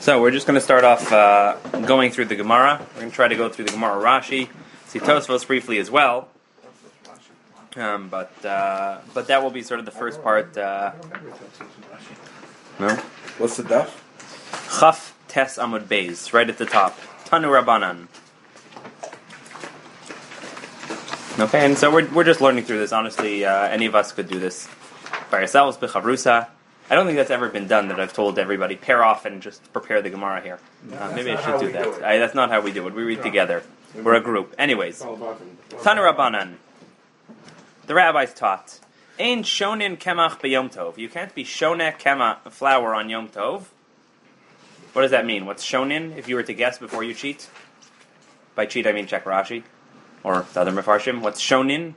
So we're just going to start off going through the Gemara. We're going to try to go through the Gemara Rashi, see Tosfos briefly as well. But that will be sort of the first part. No? What's the daf? Chaf Tes Amud Beis, right at the top. Tanu Rabbanan. Okay, and so we're just learning through this. Honestly, any of us could do this by ourselves, b'chavrusa. I don't think that's ever been done, that I've told everybody, pair off and just prepare the Gemara here. Maybe I should do that. That's not how we do it. We read together. We're a group. Anyways, Tanu Rabbanan. The rabbis taught, Ein shonin kemach b'yom tov. You can't be shoneh kemach, flour on Yom Tov. What does that mean? What's shonin, if you were to guess before you cheat? By cheat, I mean check Rashi, or the other Mefarshim. What's shonin?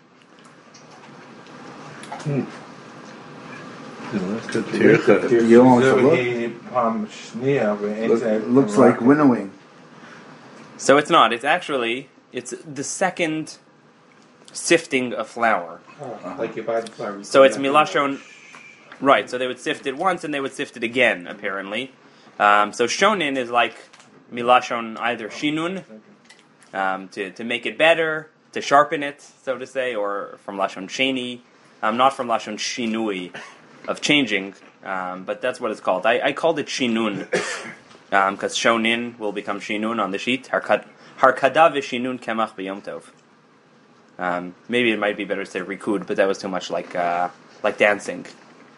Looks like winnowing. So it's not. It's the second sifting of flour. Like you buy the flour. So it's milashon, right? So they would sift it once and they would sift it again, apparently. So shonin is like milashon, either shinun, to make it better, to sharpen it, so to say, or from lashon sheni, not from lashon shinui, of changing, but that's what it's called. I called it shinun, because shonin will become shinun on the sheet. Harkadav shinun kemach b'yom tov. Maybe it might be better to say rikud, but that was too much like dancing.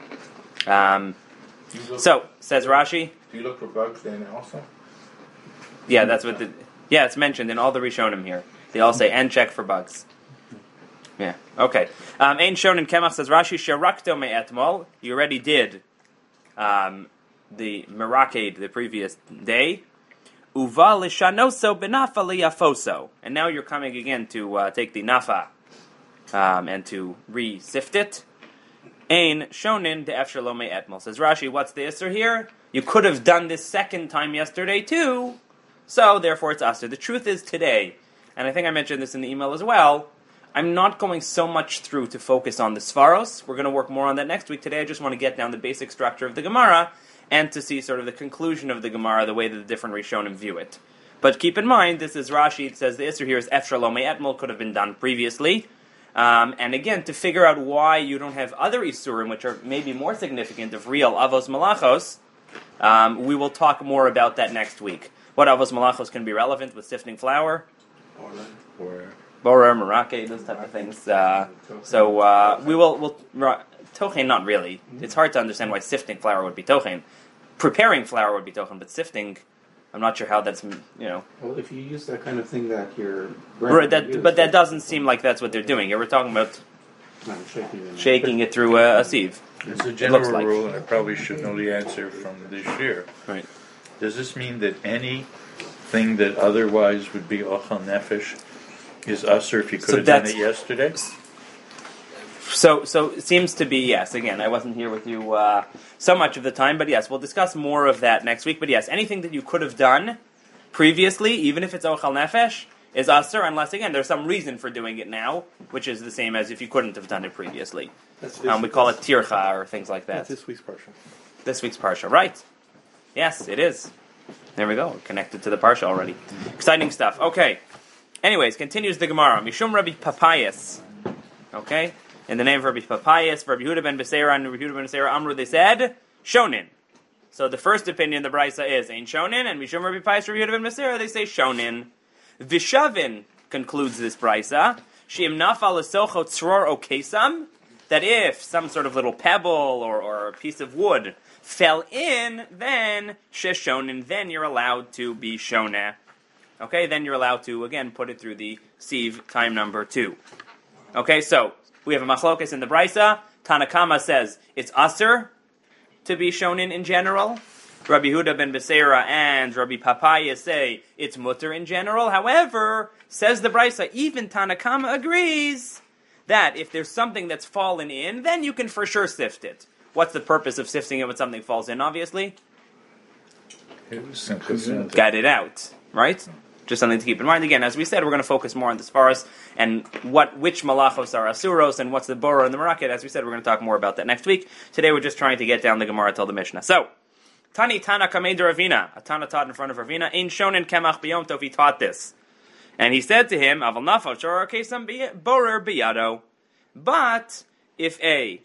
So, says Rashi. Do you look for bugs then also? Yeah, that's what it's mentioned in all the Rishonim here. They all say, and check for bugs. Yeah, okay. Ein shonin kemach, says Rashi, sherakto me'etmol. You already did the meraked the previous day. Uva l'shanoso benafa liyafoso. And now you're coming again to take the nafa and to re-sift it. Ein shonin de'ef shelo me'etmol. Says Rashi, what's the isser here? You could have done this second time yesterday too, so therefore it's asur. The truth is today, and I think I mentioned this in the email as well, I'm not going so much through to focus on the Svaros. We're going to work more on that next week. Today I just want to get down the basic structure of the Gemara and to see sort of the conclusion of the Gemara, the way that the different Rishonim view it. But keep in mind, this is Rashi. It says the Isser here is Ef Shalom Etmol, could have been done previously. And again, to figure out why you don't have other Isurim, which are maybe more significant, of real Avos Malachos, we will talk more about that next week. What Avos Malachos can be relevant with sifting flour? Borer, Merake, those type of things. We'll tochen, not really. It's hard to understand why sifting flour would be tochen. Preparing flour would be tochen, but sifting, I'm not sure how that's, Well, if you use that kind of thing that you're... But that doesn't seem like that's what they're doing. Here we're talking about shaking it through a sieve. There's a general rule, and I probably should know the answer from this year. Right. Does this mean that anything that otherwise would be ochal nefesh is usher if you could have done it yesterday? So it seems to be, yes. Again, I wasn't here with you so much of the time, but yes, we'll discuss more of that next week. But yes, anything that you could have done previously, even if it's ochal nefesh, is usher, unless, again, there's some reason for doing it now, which is the same as if you couldn't have done it previously. We call it tircha or things like that. That's this week's parsha. This week's parsha, right. Yes, it is. There we go. We're connected to the parsha already. Exciting stuff. Okay. Anyways, continues the Gemara. Mishum Rabbi Papayas. Okay? In the name of Rabbi Papayas, Rabbi Yehuda ben Beseira and Rabbi Yehuda ben Beseira Amru, they said, Shonin. So the first opinion, the Brisa is, Ein Shonin, and Mishum Rabbi Papayas, Rabbi Yehuda ben Beseira, they say Shonin. Vishavin concludes this Brisa, She'im nafal esocho tzror o kesam, that if some sort of little pebble or a piece of wood fell in, then Sheshonin, then you're allowed to be Shoneh. Okay, then you're allowed to, again, put it through the sieve, time number 2. Okay, so we have a machlokas in the Brisa. Tanakama says it's asur to be shonin in general. Rabbi Yehuda ben Beseira and Rabbi Papaya say it's mutter in general. However, says the Brisa, even Tanakama agrees that if there's something that's fallen in, then you can for sure sift it. What's the purpose of sifting it when something falls in, obviously? Get it out, right? Just something to keep in mind. Again, as we said, we're going to focus more on the Sfaros and which malachos are asuros and what's the bora and the maraket. As we said, we're going to talk more about that next week. Today we're just trying to get down the Gemara till the Mishnah. So, Tani Tana Kamed Ravina. A Tana taught in front of Ravina. Ein shonen kemach biyom tov. He taught this. And he said to him, Aval nafal shor kesam borer biyado. But if a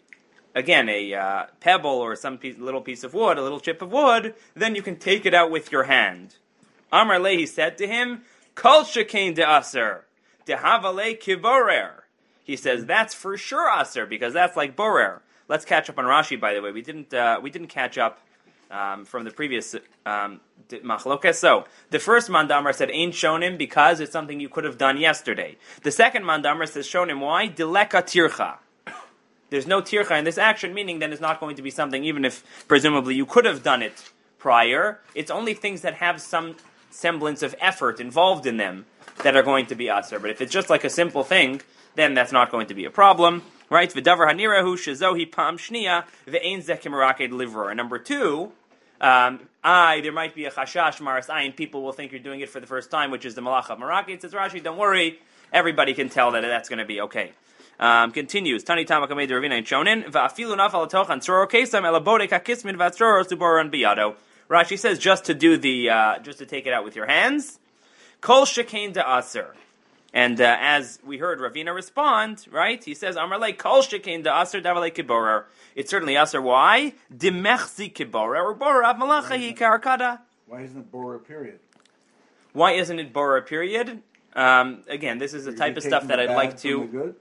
pebble or some little piece of wood, a little chip of wood, then you can take it out with your hand. Amar le, he said to him, Kol shekain de aser, de havale kiborer. He says that's for sure aser because that's like borer. Let's catch up on Rashi. By the way, we didn't catch up from the previous machlokes. So the first mandamar said ain't shonim because it's something you could have done yesterday. The second mandamar says shonim why dileka tircha. There's no tircha in this action, meaning that it's not going to be something, even if presumably you could have done it prior. It's only things that have some semblance of effort involved in them that are going to be aser. But if it's just like a simple thing, then that's not going to be a problem, right? V'davar hanirahu shezohi pam shniya ve'ein zekim raked livra. And number two, there might be a chashash maras ayin. People will think you're doing it for the first time, which is the malach of maraked. Says Rashi, don't worry, everybody can tell that that's going to be okay. Continues. Tani Tamakamei Ravina and Shonin. Va'afilu nafal tochan tzror kesam elabode kakismin v'atzror suboran biyado. Rashi says just to take it out with your hands. Kol shekain de aser. And as we heard Ravina respond, right? He says, Amar le kol shekain de aser davale kiborer. It's certainly aser. Why? Dimechzi kiborer or borer av malacha hi karakada. Why isn't it borer period? Why isn't it borer period? Again, this is the type of stuff that I'd like to.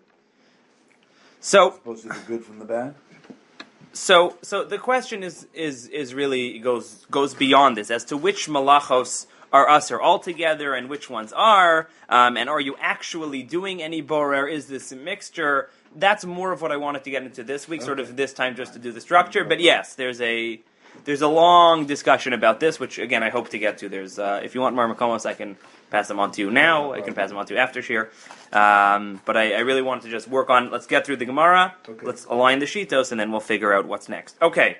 So supposed to be good from the bad. So the question is really goes beyond this as to which malachos are aser altogether and which ones are, and are you actually doing any borer? Is this a mixture? That's more of what I wanted to get into this week, sort of this time just to do the structure. But yes, there's a long discussion about this, which again I hope to get to. There's if you want more makomos, I can pass them on to you now. I can pass them on to you after shir. But I really wanted to just work on. Let's get through the Gemara. Okay. Let's align the shitos, and then we'll figure out what's next. Okay.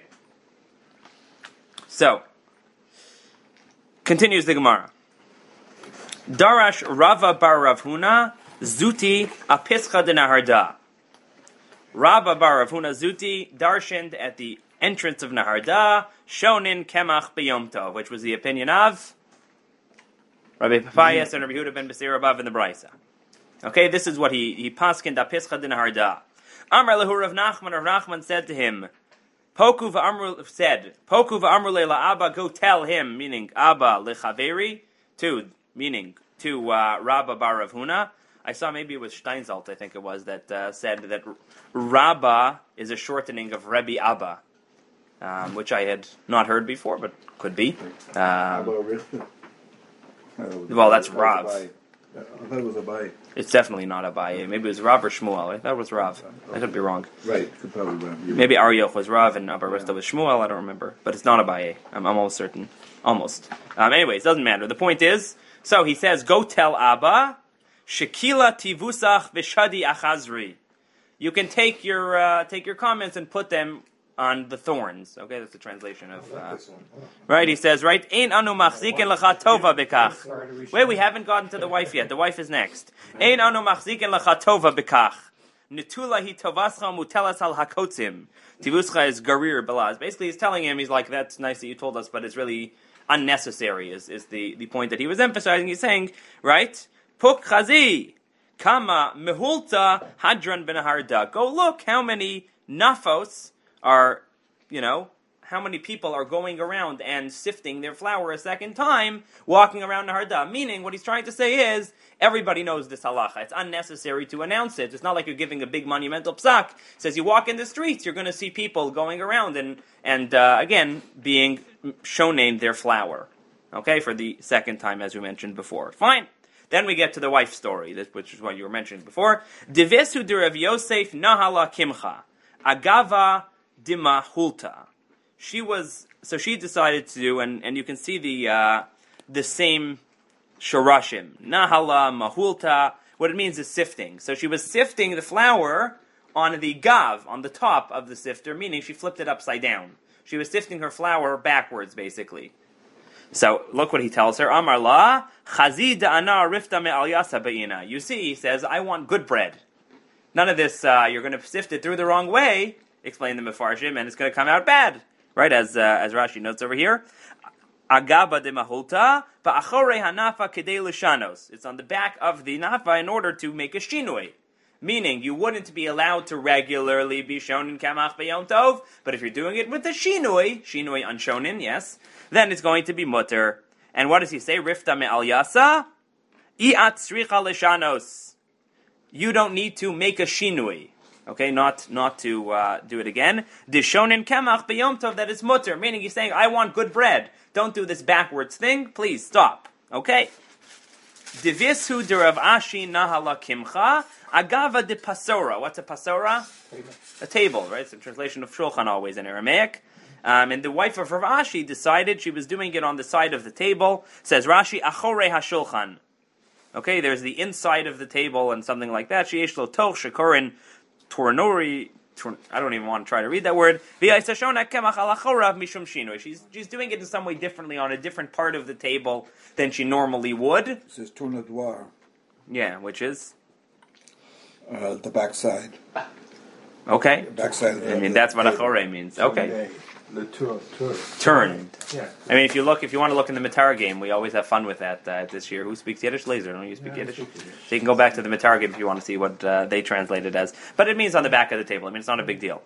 So continues the Gemara. Darash Rava bar Rav Huna Zuti apischa de Naharda. Rava bar Rav Huna Zuti darshaned at the entrance of Naharda shonin kemach b'yom tov, which was the opinion of Rabbi Papayas and Rabbi Yehuda ben Basir Abav in the Brisa. Okay, this is what he paskined apischa de Naharda. Amar lehu Rav Nachman said to him, Poku v'amru leila Abba, go tell him, meaning Abba lechaveri, to Rabba bar Rav Huna. I saw maybe it was Steinsaltz, I think it was, that said that Rabba is a shortening of Rebbe Abba, which I had not heard before, but could be. Well, that's Rav. I thought it was Abai. It's definitely not Abai. Maybe it was Rav or Shmuel. I thought it was Rav. I could be wrong. Right, could probably be wrong. Maybe Arioch was Rav and Abba Rista was Shmuel. I don't remember, but it's not Abai. I'm almost certain. Almost. Anyways, doesn't matter. The point is, so he says, go tell Abba, Shekila tivusach v'shadi achazri. You can take your comments and put them on the thorns. Okay, that's the translation of. Right, he says, right, Ein anu machziken lecha tova bekach. Wait, we haven't gotten to the wife yet. The wife is next. Ein anu machziken lecha tova bekach. Netula hi tovascha mutelas al hakotzim. Tivuscha is garir belaz. Basically, he's telling him, he's like, that's nice that you told us, but it's really unnecessary, is the point that he was emphasizing. He's saying, right, Puk chazi, kama mehulta hadran benaharda. Go look how many nafos are, how many people are going around and sifting their flour a second time, walking around Naharda. Meaning, what he's trying to say is, everybody knows this halacha. It's unnecessary to announce it. It's not like you're giving a big monumental psak. It says you walk in the streets, you're going to see people going around and again, being shonen their flour. Okay, for the second time, as we mentioned before. Fine. Then we get to the wife story, which is what you were mentioning before. Divesu de Rav Yosef nahala kimcha. Agava Dima Hulta. She decided to do, and you can see the same shorashim. Nahala Mahulta. What it means is sifting. So she was sifting the flour on the gav, on the top of the sifter, meaning she flipped it upside down. She was sifting her flour backwards, basically. So look what he tells her. Amar la chazi da'ana rifta me'al yasa ba'ina. You see, he says, I want good bread. None of this. You're going to sift it through the wrong way. Explain the Mefarshim, and it's going to come out bad. right? As Rashi notes over here. Agaba de mahulta, ba'achore hanafa kedei lishanos. It's on the back of the nafa in order to make a shinui. Meaning, you wouldn't be allowed to regularly be shonen kamach b'yom tov, but if you're doing it with a shinui unshonen, yes, then it's going to be mutter. And what does he say? Rifta me'al yasa, i'at sricha lishanos. You don't need to make a shinui. Okay, not to do it again. Dishonin kamach b'yom tov, that is mutter, meaning he's saying, I want good bread. Don't do this backwards thing. Please stop. Okay. Divishu de Rav Ashi nahala kimcha agava de pasora. What's a pasora? A table, right? It's a translation of shulchan always in Aramaic. And the wife of Rav Ashi decided she was doing it on the side of the table. Says Rashi, achore hashulchan. Okay, there's the inside of the table and something like that. Sheyesh lo toch shekorin tornori. I don't even want to try to read that word. She's doing it in some way differently on a different part of the table than she normally would. It says tournoir. Yeah, which is? The backside. Okay. The backside of I mean, that's what achore means. Okay. Turned. Yeah. I mean, if you want to look in the Matar game, we always have fun with that this year. Who speaks Yiddish? Laser, don't you speak Yiddish? So you can go back to the Matar game if you want to see what they translate it as. But it means on the back of the table. I mean, it's not a big deal.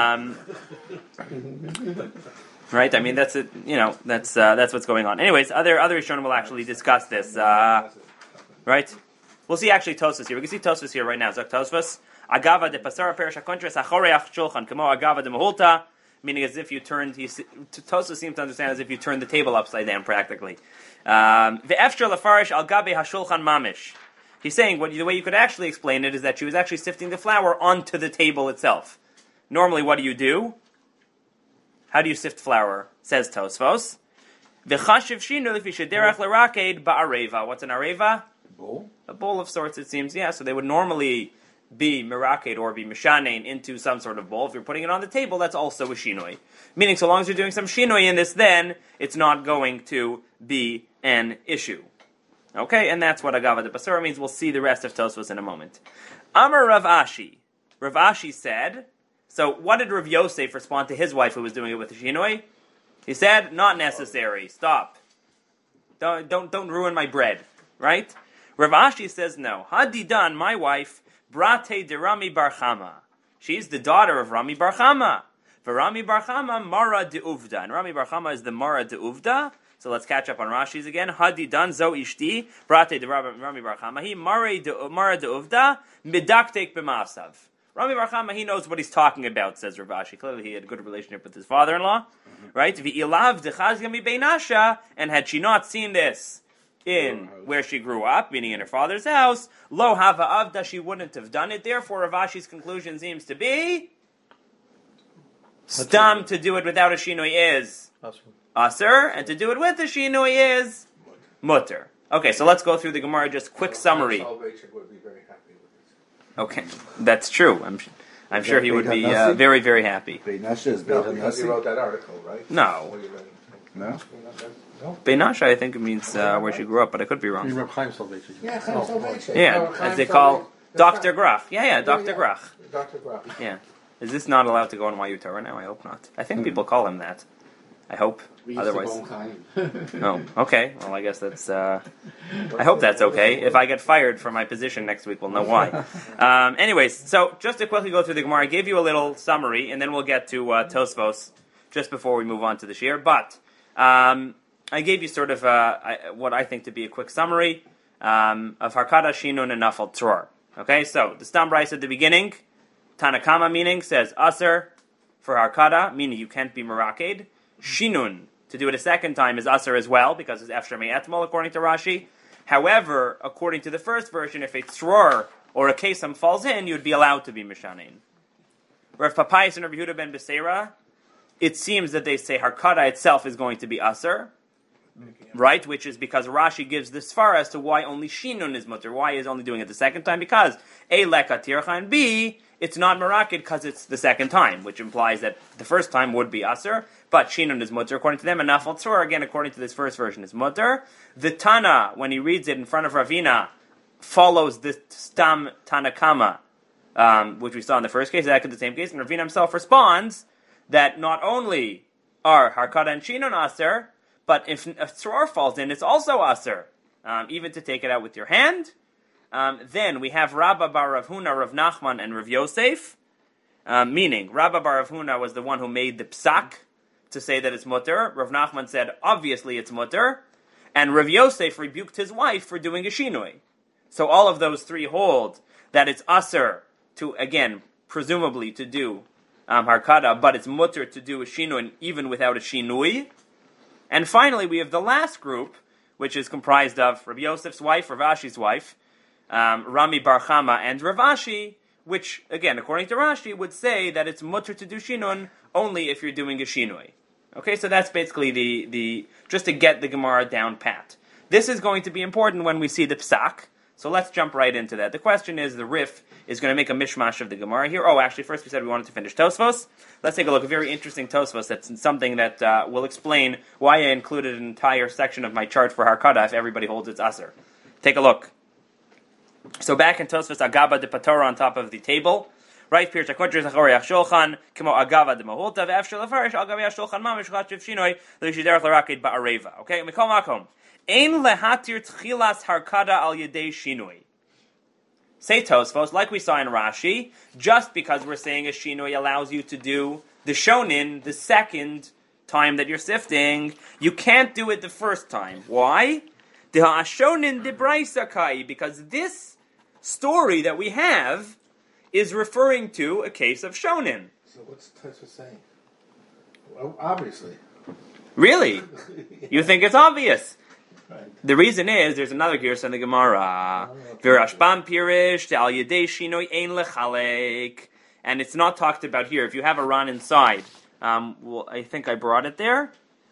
Right? I mean, that's it. That's what's going on. Anyways, other Rishonim will actually discuss this. Right? We'll see actually Tosfos here. We can see Tosfos here right now. Zok Tosfos. Agava de pasara perish hakontres achoreach shulchan kamo agava de mahulta. Meaning as if you turned, Tosfos seems to understand as if you turned the table upside down practically. Ve'efshar lafarish al gabe hashulchan mamish. He's saying the way you could actually explain it is that she was actually sifting the flour onto the table itself. Normally, what do? How do you sift flour? Says Tosfos. V'chashiv shinu if yishederach leraked ba'areva. What's an areva? Bowl? A bowl of sorts, it seems. Yeah, so they would normally be miraked or be mishanein into some sort of bowl. If you're putting it on the table, that's also a shinoi. Meaning, so long as you're doing some shinoi in this, then it's not going to be an issue. Okay, and that's what agava de basura means. We'll see the rest of Tosfos in a moment. Amar Rav Ashi. Rav Ashi said, so what did Rav Yosef respond to his wife who was doing it with the shinoi? He said, not necessary. Stop. Don't ruin my bread. Right? Rav Ashi says, no. Hadidan, my wife, Brate de Rami Bar Chama. She's the daughter of Rami Bar Chama. For Rami Bar Chama, Mara de Uvda. And Rami Bar Chama is the Mara de Uvda. So let's catch up on Rashi's again. Hadidan zo ishti, Brate de Rami Bar Chama. He Mara de Uvda, Midaktek b'masav. Rami Bar Chama, he knows what he's talking about, says Rav Ashi. Clearly he had a good relationship with his father-in-law. Right? V'ilav dechazga mi beinasha. And had she not seen this in where she grew up, meaning in her father's house, lo hava avda, she wouldn't have done it. Therefore, Rav Ashi's conclusion seems to be stam, to do it without a shinoi is aser, and to do it with a shinoi is mutter. Okay, so let's go through the Gemara, just quick summary. Salvation would be very happy with this. Okay, that's true. I'm sure he would be very, very happy. Beinasha is No, Beit because you Hanassi? wrote that article, right? No. No? No? Beinasha, I think it means where she grew up, but I could be wrong. Yeah, Chaim Salvation. Yeah, as they call Dr. Graf. Yeah, Dr. Graf. Dr. Graf. Yeah. Is this not allowed to go on YU Torah now? I hope not. I think people call him that. I hope. Otherwise. Oh, okay. Well, I guess that's... I hope that's okay. If I get fired from my position next week, we'll know why. Anyways, so just to quickly go through the Gemara, I gave you a little summary, and then we'll get to Tosfos just before we move on to the Shir. But I gave you sort of what I think to be a quick summary of Harkada, Shinun, and Nafal Tzror. Okay, so the Stam Brais at the beginning, Tanakama meaning, says Aser for Harkada, meaning you can't be Meraked. Shinun, to do it a second time, is Aser as well, because it's Efshar Me'etmol, according to Rashi. However, according to the first version, if a Tzror or a Kesam falls in, you'd be allowed to be Mishanein. Rav Papayas and Rav Yehuda ben Beseira, it seems that they say Harkada itself is going to be Aser. Right, which is because Rashi gives this far as to why only Shinun is mutter. Why is only doing it the second time? Because A, Leka Tircha, and B, it's not Merakid because it's the second time, which implies that the first time would be Aser, but Shinun is mutter according to them, and Nafal Tzor, again, according to this first version, is mutter. The Tana, when he reads it in front of Ravina, follows the Stam Tanakama, which we saw in the first case, exactly the same case, and Ravina himself responds that not only are Harkada and Shinon aser, but if a tzror falls in, it's also aser, even to take it out with your hand. Then we have Rabba bar Rav Huna, Rav Nachman, and Rav Yosef, meaning Rabba bar Rav Huna was the one who made the psak to say that it's mutter. Rav Nachman said, obviously it's mutter, and Rav Yosef rebuked his wife for doing a shinui. So all of those three hold that it's aser to, again, presumably to do harkada, but it's mutter to do a shinui even without a shinui. And finally, we have the last group, which is comprised of Rabbi Yosef's wife, Rav Ashi's wife, Rami Bar Chama, and Rav Ashi, which, again, according to Rashi, would say that it's mutter to do shinun only if you're doing a shinui. Okay, so that's basically the just to get the Gemara down pat. This is going to be important when we see the psak. So let's jump right into that. The question is, the Rif is going to make a mishmash of the Gemara here. Oh, actually, first we said we wanted to finish Tosfos. Let's take a look. A very interesting Tosfos. That's something that will explain why I included an entire section of my chart for Harkada if everybody holds its aser. Take a look. So back in Tosfos, Agaba de Patora on top of the table. Right, Pircha Kodri Zachoriach Shulchan, Kimo Agava de Mahulta, V'Efshel Afarish, Agavia Shulchan Mamish, Chachiv Shinoi, L'Shiderach L'Rakid Ba'areva. Okay, Mikol Makom. Ein lehatir tchilas harkada al yedei shinui. Say Tosfos, like we saw in Rashi, just because we're saying a shinui allows you to do the shonin the second time that you're sifting, you can't do it the first time. Why? The ha'ashonin debraisa kai, because this story that we have is referring to a case of shonin. So what's Tosfos saying? Well, obviously. Really? You think it's obvious? Right. The reason is there's another girsa in the Gemara. V'rashbam pirish al yedei shinoi ein lechalek, and it's not talked about here. If you have a ran inside, well, I think I brought it there.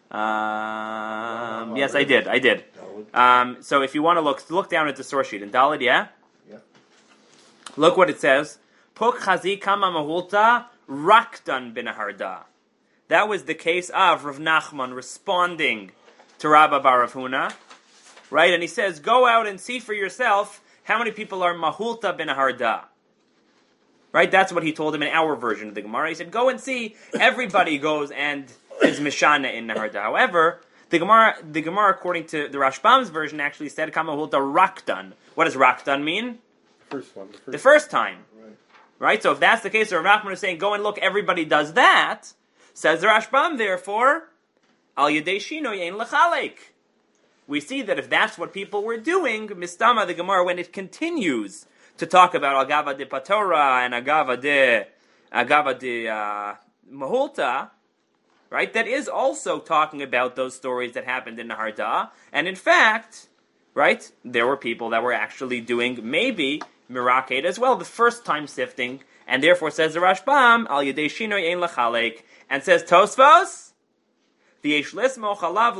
Yes, I did. So if you want to look down at the source sheet in Daled, yeah. Look what it says. Pok chazi kama mahulta rakdan bin harda. That was the case of Rav Nachman responding to Rabba bar Rav Huna, right? And he says, go out and see for yourself how many people are mahulta bin harda. Right? That's what he told him in our version of the Gemara. He said, go and see. Everybody goes and is mishana in Naharda. However, the Gemara, according to the Rashbam's version, actually said kama mahulta rakdan. What does rakdan mean? The first time. Right? So if that's the case, Rav Nachman is saying, go and look, everybody does that. Says the Rashbam, therefore, al yedei shinoi ein lechalek. We see that if that's what people were doing, mistama the Gemara, when it continues to talk about agava de patora and agava de mahulta, right? That is also talking about those stories that happened in Naharda, and in fact, right, there were people that were actually doing maybe miraked as well, the first time sifting, and therefore says the Rashbam al yedei shinoi ein lechalek, and says Tosfos. Tosfos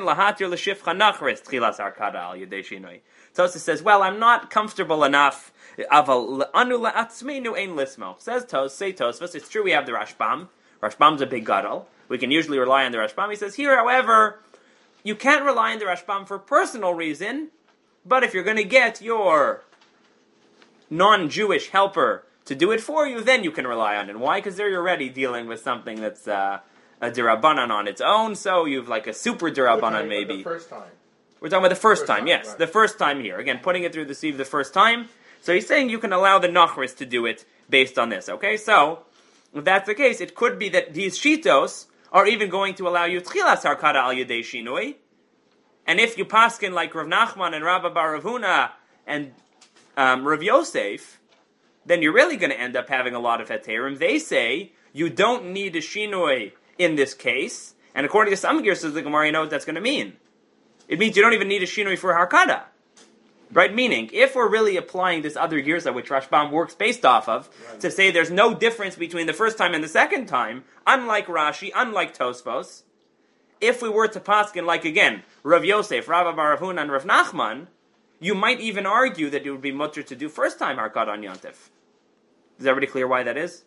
says, well, I'm not comfortable enough. Says Tosfos, it's true we have the Rashbam. Rashbam's a big gadol. We can usually rely on the Rashbam. He says here, however, you can't rely on the Rashbam for personal reason, but if you're going to get your non-Jewish helper to do it for you, then you can rely on it. Why? Because there you're already dealing with something that's a derabanan on its own, so you've like a super derabanan maybe. The first time. We're talking about the first time, yes. Right. The first time here. Again, putting it through the sieve the first time. So he's saying you can allow the nachris to do it based on this, okay? So, if that's the case, it could be that these shitos are even going to allow you tchilas harkada al yedei shinui. And if you paskin like Rav Nachman and Rabba bar Rav Huna and Rav Yosef, then you're really going to end up having a lot of heterim. They say you don't need a shinui in this case, and according to some gears of the Gemara, you know what that's going to mean. It means you don't even need a shinui for harkada. Right? Meaning, if we're really applying this other girsa, which Rashbam works based off of, right, to say there's no difference between the first time and the second time, unlike Rashi, unlike Tosfos, if we were to paskin like, again, Rav Yosef, Rav bar Rav Huna, and Rav Nachman, you might even argue that it would be mutter to do first time harkada on Yontif. Is everybody clear why that is?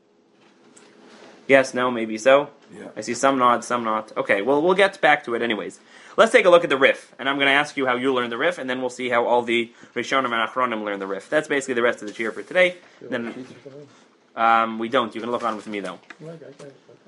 Yes, no, maybe so? Yeah. I see some nod, some not. Okay, well, we'll get back to it anyways. Let's take a look at the Rif, and I'm going to ask you how you learn the Rif, and then we'll see how all the Rishonim and Achronim learn the Rif. That's basically the rest of the cheer for today. Then we don't. You can look on with me, though.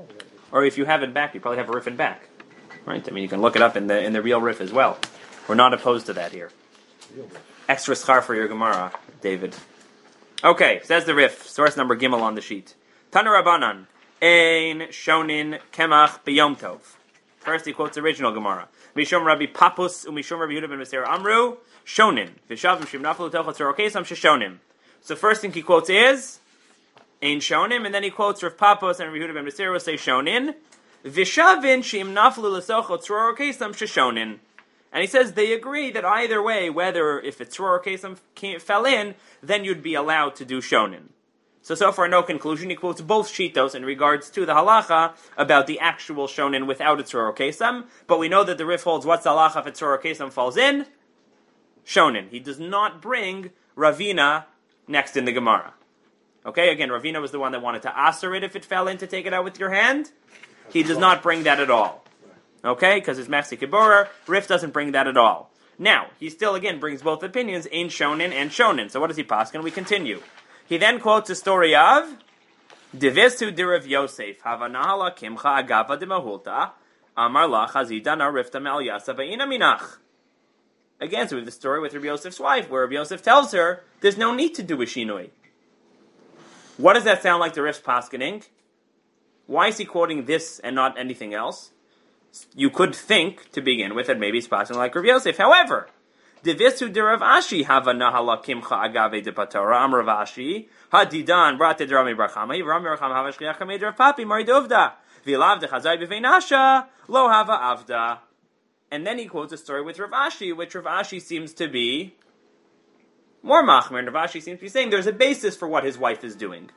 Or if you have it back, you probably have a Rif in back. Right? I mean, you can look it up in the real Rif as well. We're not opposed to that here. Extra schar for your Gemara, David. Okay, says the Rif, source number Gimel on the sheet. Tana Rabbanan, Ein Shonin Kemach B'Yom Tov. First he quotes the original Gemara. Mishom Rabbi Papus u'Mishom Rabbi Yehuda ben Meser Amru Shonin. V'shavim Shim Naflu Telchot Tzor Okesam Sheshonim. So first thing he quotes is Ein Shonim, and then he quotes Rav Papus and Rabbi Yehuda ben Meser will say Shonin. V'shavin Shim Naflu L'Sochot Tzor Okesam Sheshonin. And he says they agree that either way, whether if it's Tzor Okesam fell in, then you'd be allowed to do Shonin. So far, no conclusion. He quotes both Shitos in regards to the halacha about the actual shonin without a tzoror kesam. But we know that the Rif holds what's the halacha if a tzoror kesam falls in? Shonin. He does not bring Ravina next in the Gemara. Okay, again, Ravina was the one that wanted to aser it if it fell in to take it out with your hand. He does not bring that at all. Okay, because it's Machsi Kiborer. Rif doesn't bring that at all. Now, he still again brings both opinions, in shonin and shonin. So what does he paskin? We continue. He then quotes the story of Divisu de Rav Yosef, Havanahala Kimcha Agava de Mahulta, Amar La Chazita Na Rifta Mal Yasa Ba'ina Minach. Again, so we have the story with Rav Yosef's wife, where Rav Yosef tells her there's no need to do a shinui. What does that sound like to Rif's paskening? Why is he quoting this and not anything else? You could think, to begin with, that maybe he's paskening like Rav Yosef. However, Divisu de Rav Ashi hava nahala kimcha agave de patora am Rav Ashi hadidan brate de Rami Barchama Rami Barchama hava shliach kamed Rav Papi Mari Dovda v'lav de Chazai b'veinasha lo hava avda. And then he quotes a story with Rav Ashi, which Rav Ashi seems to be more machmer. Rav Ashi seems to be saying there's a basis for what his wife is doing.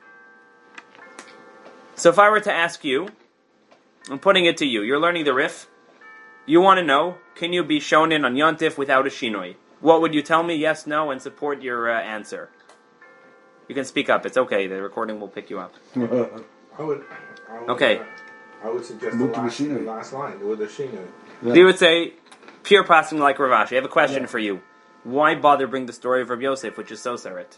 So if I were to ask you, I'm putting it to you, you're learning the Rif. You want to know, can you be shown in on Yontif without a shinoi? What would you tell me? Yes, no, and support your answer. You can speak up. It's okay. The recording will pick you up. I would suggest the last line with the shinoi. Yeah. You would say, pure passing like Rav Ashi. I have a question for you. Why bother bring the story of Rav Yosef, which is so seret?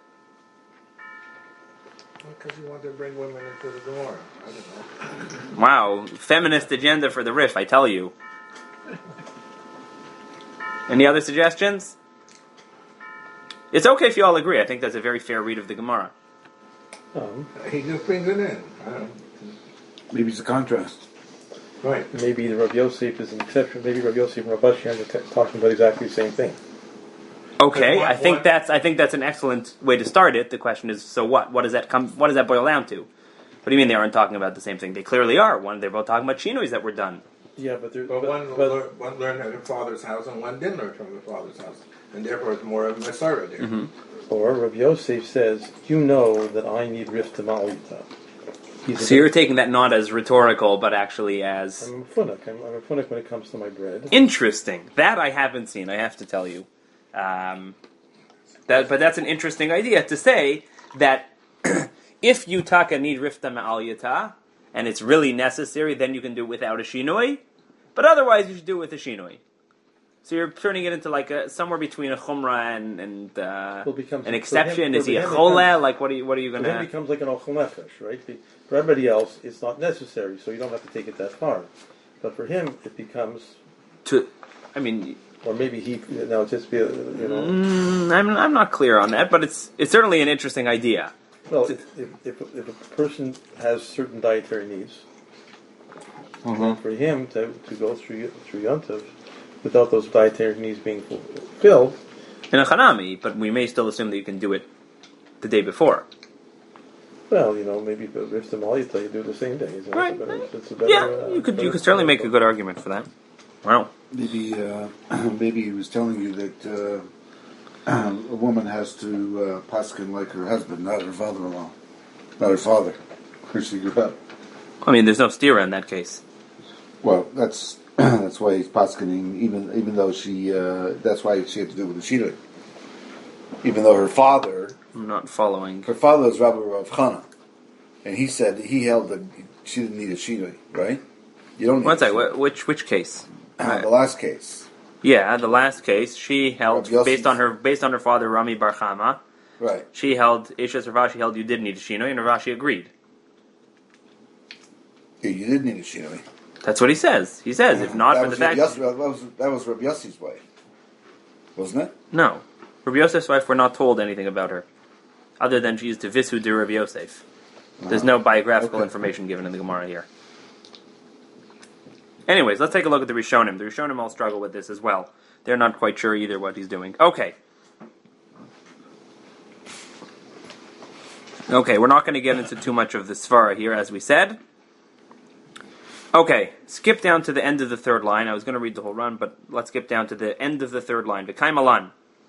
Because you want to bring women into the Gemara. I don't know. Wow, feminist agenda for the Rif, I tell you. Any other suggestions? It's okay if you all agree. I think that's a very fair read of the Gemara. He just brings it in. Maybe it's a contrast. Right. Maybe the Rav Yosef is an exception. Maybe Rav Yosef and Rav Ashi are talking about exactly the same thing. Okay, I think that's an excellent way to start it. The question is, so what? What does that boil down to? What do you mean they aren't talking about the same thing? They clearly are. They're both talking about shinois that were done. Yeah, but one learned at the father's house and one didn't learn from the father's house, and therefore it's more of a Masara there. Mm-hmm. Or Rav Yosef says, you know that I need Rif to Ma'alita. So you're taking that not as rhetorical, but actually as... I'm a funuk. I'm a funuk when it comes to my bread. Interesting. That I haven't seen, I have to tell you. But that's an interesting idea to say that if you taka need rifta ma'al yata, and it's really necessary, then you can do it without a shinoi. But otherwise, you should do it with a shinoi. So you're turning it into like somewhere between a chumrah and an exception. Is he a choleh? Like what are you going to? Then it becomes like an ochel nefesh, right? For everybody else, it's not necessary, so you don't have to take it that far. But for him, it becomes or maybe he now just be I'm not clear on that, but it's certainly an interesting idea. Well, if a person has certain dietary needs, for him to go through Yontiv without those dietary needs being fulfilled, in a chanami, but we may still assume that you can do it the day before. Well, maybe if the Malita, you do the same day. Right. You could certainly make a good argument for that. Wow. Maybe he was telling you that a woman has to paskin like her husband, not her father-in-law, not her father, where she grew up. I mean, there's no stira in that case. Well, that's why he's paskining, even though she. That's why she had to do it with the shidduch. Even though her father. I'm not following. Her father was Rabbi Rav Chana, and he said he held that she didn't need a shidduch, right? You don't. One second. Which case? The last case. Yeah, the last case she held based on her father Rami Bar Chama. Right. She held Ishas Rav Ashi held you did need a shinoi, and Rav Ashi agreed. Yeah, you did need a shinoi. That's what he says. He says, if not for the fact... That was Rabbi Yossi's wife, wasn't it? No. Rabbi Yosef's wife, we're not told anything about her, other than she's Tevisu de Rabbi Yosef. There's no biographical information given in the Gemara here. Anyways, let's take a look at the Rishonim. The Rishonim all struggle with this as well. They're not quite sure either what he's doing. Okay, we're not going to get into too much of the Svara here, as we said. Okay, skip down to the end of the third line. I was going to read the whole run, but let's skip down to the end of the third line. V'kai malan.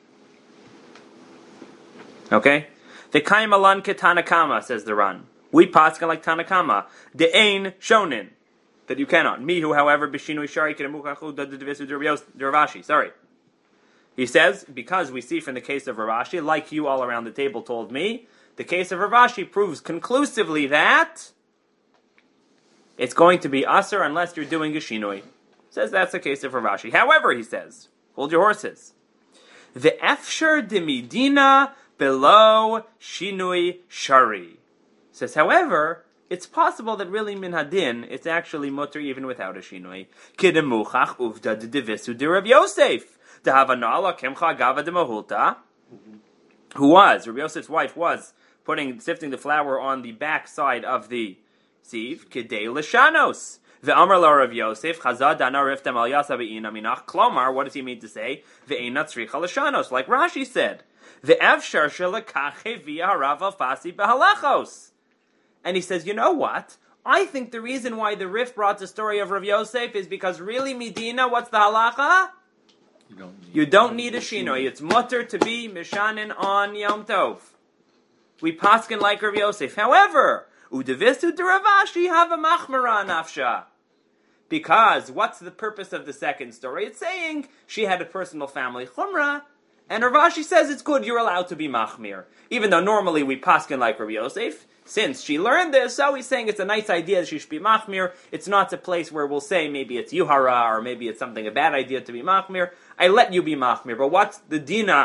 Okay? V'kai malan ketanakama, says the run. We paskin like Tanakama. De'ein shonin. That you cannot. Mihu, however, b'shinui shari kedemuchachu devisu deravashi. Sorry. He says, because we see from the case of Ravashi, like you all around the table told me, the case of Ravashi proves conclusively that it's going to be asur unless you're doing a shinui. Says that's the case of Ravashi. However, he says, hold your horses. The efshar de midina below shinui shari. Says, however, it's possible that really min hadin, it's actually mutter even without a shinui. Kidemuchach uvda de devisu de Rav Yosef. De havanala kemcha gava de mahulta. Who was, Rav Yosef's wife was sifting the flour on the back side of the sieve. Kidei l'shanos. Ve'amar la Rav Yosef, chazad dana riftem al yasa ve'ina minach. Klomar, what does he mean to say? Ve'ina tzricha l'shanos, like Rashi said. Ve'evshar shelakache via harav fasi behalachos. And he says, you know what? I think the reason why the Rif brought the story of Rav Yosef is because really, Medina, what's the halacha? You don't need a shinoi. It's mutter to be mishanin on Yom Tov. We paskin like Rav Yosef. However, udevisu de Ravashi have a machmara nafsha. Because what's the purpose of the second story? It's saying she had a personal family chumrah, and Ravashi says it's good, you're allowed to be machmir. Even though normally we paskin like Rav Yosef, since she learned this, so he's saying it's a nice idea that she should be machmir. It's not a place where we'll say maybe it's yuhara, or maybe it's a bad idea to be machmir. I let you be machmir, but what's the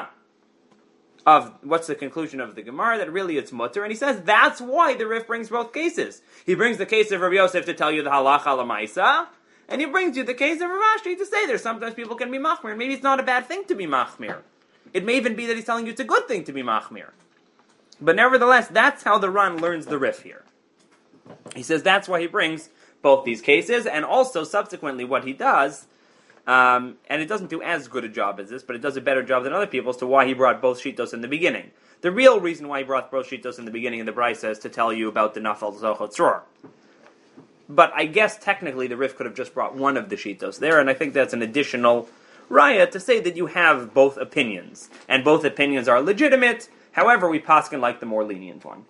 conclusion of the Gemara? That really it's mutter, and he says that's why the Rif brings both cases. He brings the case of Rav Yosef to tell you the halacha lamaisa, and he brings you the case of Rav Ashi to say there's sometimes people can be machmir, and maybe it's not a bad thing to be machmir. It may even be that he's telling you it's a good thing to be machmir. But nevertheless, that's how the Ran learns the Rif here. He says that's why he brings both these cases, and also subsequently what he does, and it doesn't do as good a job as this, but it does a better job than other people as to why he brought both shitos in the beginning. The real reason why he brought both shitos in the beginning in the Brisa is to tell you about the Nafal Zochot Tzror. But I guess technically the Rif could have just brought one of the shitos there, and I think that's an additional raya to say that you have both opinions, and both opinions are legitimate. However, we paskin like the more lenient one.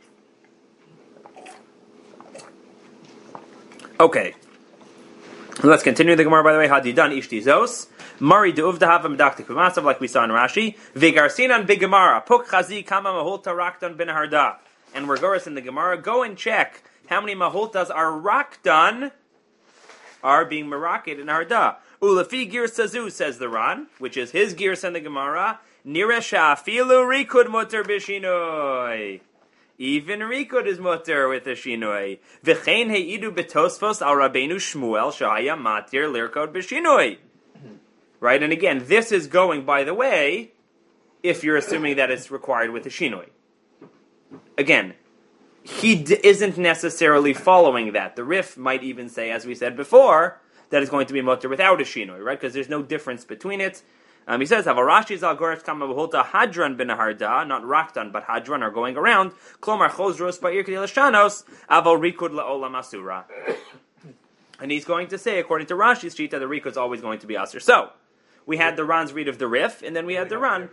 Okay. Let's continue the Gemara, by the way. Hadidan ishti zos. Mari de'uvdahav medaktik b'masav, like we saw in Rashi. Vigarsinan b'gemara. Puk chazi kama mahulta rakdan bin harda. And we're goris in the Gemara. Go and check how many mahultas are rakdan, are being meraked in harda. Ulafi girsazu, says the Ran, which is his girs in the Gemara. Niresha filu rikud mutter b'shinoi. Even rikud is mutter with a shinoi. V'chein heidu betosfos al Rabbeinu Shmuel shahaya matir lirkod b'shinoi. Right, and again, this is going, by the way, if you're assuming that it's required with a shinoi. Again, he isn't necessarily following that. The Rif might even say, as we said before, that it's going to be mutter without a shinoi, right? Because there's no difference between it. He says, "Havarashis al goresh kama v'holta hadran ben harda, not rakdan but hadran are going around. Klomar chosros ba'ir kedei l'shanos aval rikud la'olam asura." And he's going to say, according to Rashi's shita, the rikud is always going to be asur. So we had the Ran's read of the Rif, and then we had the Ran.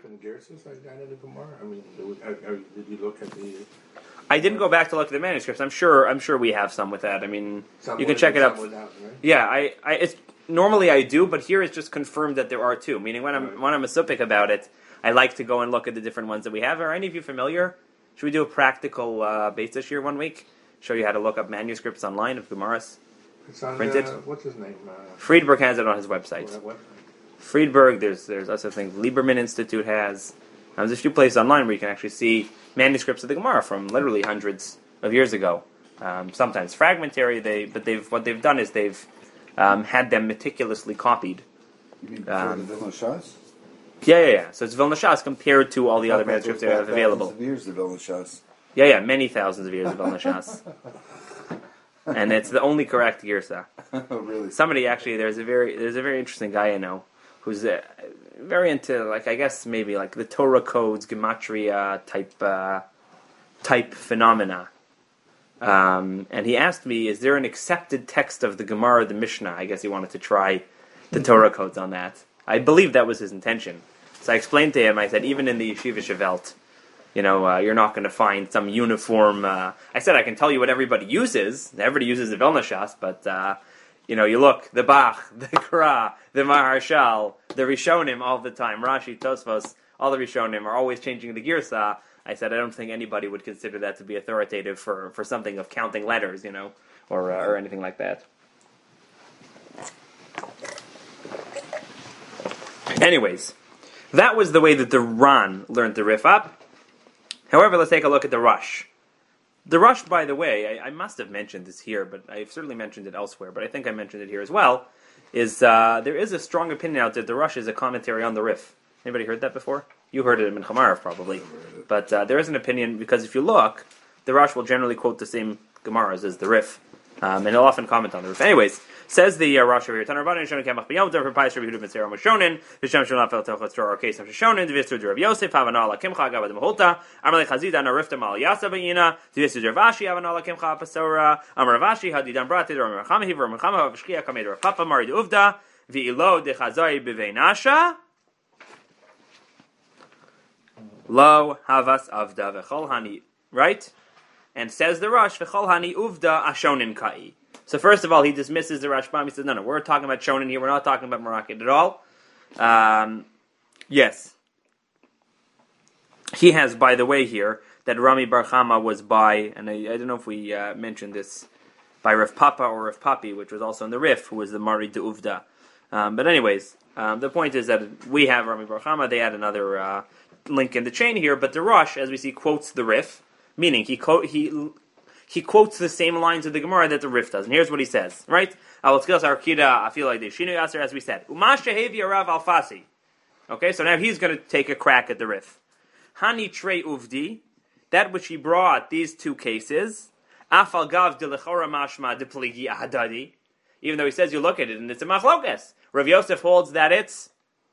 Did you look at the? I didn't go back to look at the manuscripts. I'm sure we have some with that. I mean, you can check it up. Without, right? Yeah, it's. Normally I do, but here it's just confirmed that there are two. Meaning when I'm a supik about it, I like to go and look at the different ones that we have. Are any of you familiar? Should we do a practical base this year one week? Show you how to look up manuscripts online of Gemaras printed. What's his name? Friedberg has it on his website. Friedberg. There's other things. Lieberman Institute has. There's a few places online where you can actually see manuscripts of the Gemara from literally hundreds of years ago. sometimes fragmentary. What they've done is they've had them meticulously copied. You mean before the Vilna Shas? Yeah. So it's Vilna Shas compared to all the other manuscripts they have available. Thousands of years, the Vilna Shas. Yeah, many thousands of years of Vilna Shas. And it's the only correct Girsa. Oh, really? Somebody actually, there's a very interesting guy I know who's very into, like, I guess maybe like the Torah codes, gematria type phenomena. And he asked me, is there an accepted text of the Gemara or the Mishnah? I guess he wanted to try the Torah codes on that. I believe that was his intention. So I explained to him, I said, even in the Yeshiva Shavelt, you're not going to find some uniform. I said I can tell you what everybody uses. Everybody uses the Vilna Shas, but you look the Bach, the Kra, the Maharshal, the Rishonim all the time. Rashi, Tosfos, all the Rishonim are always changing the Girsa. I said I don't think anybody would consider that to be authoritative for something of counting letters, or anything like that. Anyways, that was the way that the Ran learned the Rif up. However, let's take a look at the Rush. The Rush, by the way, I must have mentioned this here, but I've certainly mentioned it elsewhere, but I think I mentioned it here as well, is there is a strong opinion out there that the Rush is a commentary on the Rif. Anybody heard that before? You heard it in Chamarov probably. But there is an opinion, because if you look, the Rush will generally quote the same Gemaras as the Rif. And he'll often comment on the Rif. Anyways, says the Rosh over here, Tanarbanan Shonin Kemach B'Yom Tov, Pais Rabbi Yehuda Ben Sera Moshonin, Vishem Shulaf El Telchot Tor Or Case of Shonin, Divistu Rav Yosef, Havanah Kimcha Gavad Mahulta, Amalei Chazida Narifta Mal Yasa B'Ina, Divistu Rav Ashi, Havanah Kimcha Pasora, Amar Rav Ashi, Hadidan Brati, Rav Mechama Hiv, Rav Mechama Vashkia Kamed Rav Papa Marid Uvda, V'Ilo Dechazai B'Veinasha, Lo Havas Avda V'Chol Hani, right? And says the Rush, V'Chol Hani Uvda Ashonin Kai. So first of all, he dismisses the Rashbam. He says, no, we're talking about Shonin here. We're not talking about Marakid at all. Yes. He has, by the way, here, that Rami Bar Chama was by, and I don't know if we mentioned this, by Rav Papa or Rav Papi, which was also in the Rif, who was the Mari de Uvda. But anyways, the point is that we have Rami Bar Chama. They had another link in the chain here, but the Rush, as we see, quotes the Rif, meaning he quotes the same lines of the Gemara that the Rif does. And here's what he says, right? As we said. Okay, so now he's going to take a crack at the Rif. Hani trei uvdi, that which he brought, these two cases, afal gav de lechora mashma de pligi ahadadi, even though he says you look at it and it's a machlokas. Rav Yosef holds that it's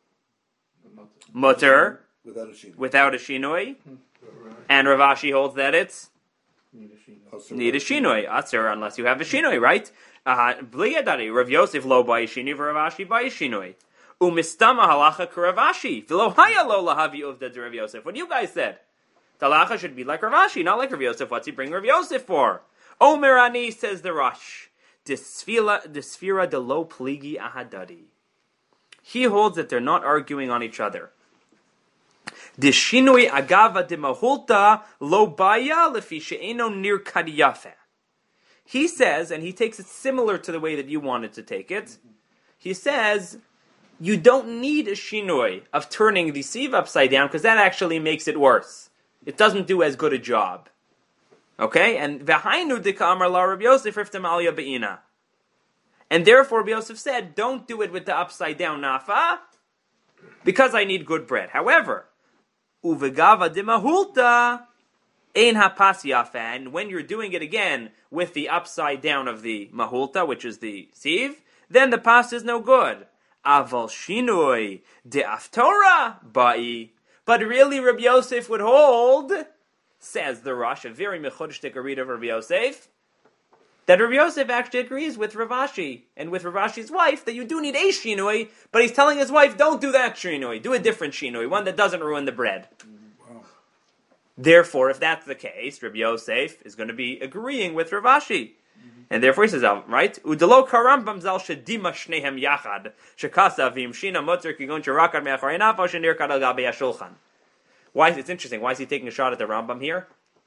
mutter, without a shinoi, and Rav Ashi holds that it's need a shinoi, aser, unless you have a shinoi, right? Bli yadari, Rav Yosef lo by shinoi, Rav Ashi by shinoi. Umistama halacha Rav Ashi, v'lo haya lo lahavi uvda de Rav Yosef. What you guys said, the halacha should be like Rav Ashi, not like Rav Yosef. What's he bring Rav Yosef for? Omer ani, says the Rosh, disfira de lo pligi ahadadi. He holds that they're not arguing on each other. Dishinui agava de mahulta lo baya lefi she'eno nir kadiyafe. He says, and he takes it similar to the way that you wanted to take it. He says, you don't need a shinui of turning the sieve upside down because that actually makes it worse. It doesn't do as good a job. Okay? And v'hainu dika'amar la Rabbi Yosef riftem aliyah be'ina. And therefore Rabbi Yosef said, don't do it with the upside down nafa because I need good bread. However, uvegava de mahulta ein hapas yafa. And when you're doing it again with the upside down of the mahulta, which is the sieve, then the pas is no good. Aval shinoi de aftora ba'i. But really Rabbi Yosef would hold, says the Rosh, a very mechudesh read of Rabbi Yosef, that Rabbi Yosef actually agrees with Rav Ashi and with Rav Ashi's wife that you do need a shinoi, but he's telling his wife, don't do that shinoi, do a different shinoi, one that doesn't ruin the bread. Wow. Therefore, if that's the case, Rabbi Yosef is going to be agreeing with Rav Ashi. And therefore he says, right? Udelo karambam zal shedima shnehem yachad shekasa v'imshina motzer kigon sherakad me'acharei nafo shenirkad al gabei hashulchan. Why? It's interesting. Why is he taking a shot at the Rambam here?